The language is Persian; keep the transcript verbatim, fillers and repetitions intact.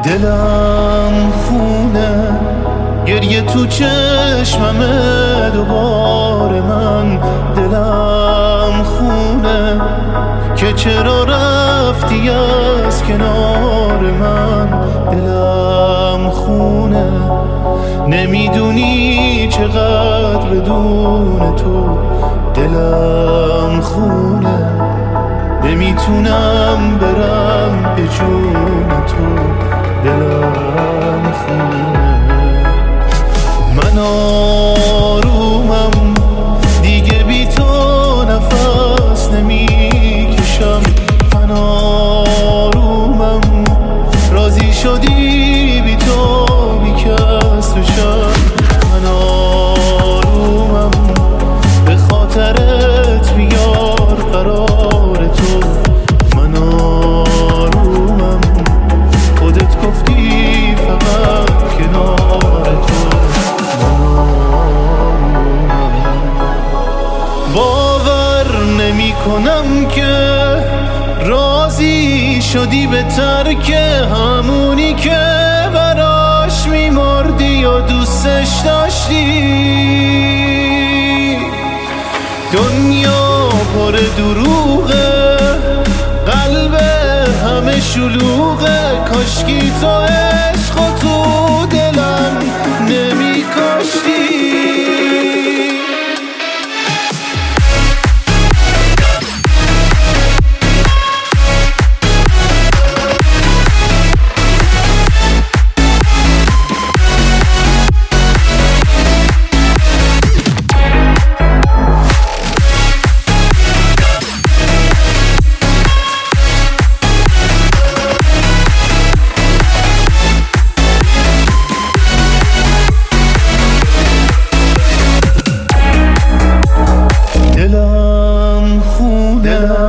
دلم خونه، گریه تو چشممه دوباره من. دلم خونه که چرا رفتی از کنار من. دلم خونه نمیدونی چقدر بدون تو. دلم خونه نمیتونم برم به جون تو. دلم خونه من آرومم دیگه بی تو نفس نمیکشم. من آرومم راضی شدی بی تو بی کس بشم. من آرومم به خاطرت بیار قرار تو. من آرومم خودت گفتی فقط کنار تو. من آرومم باور نمی کنم که راضی شدی به ترک همونی که براش میمردی و دوستش داشتی. دنیا پر دروغه، قلب همه شلوغه. کاشکی تو عشق و تو دلم نمی کاشتی. دلم خونه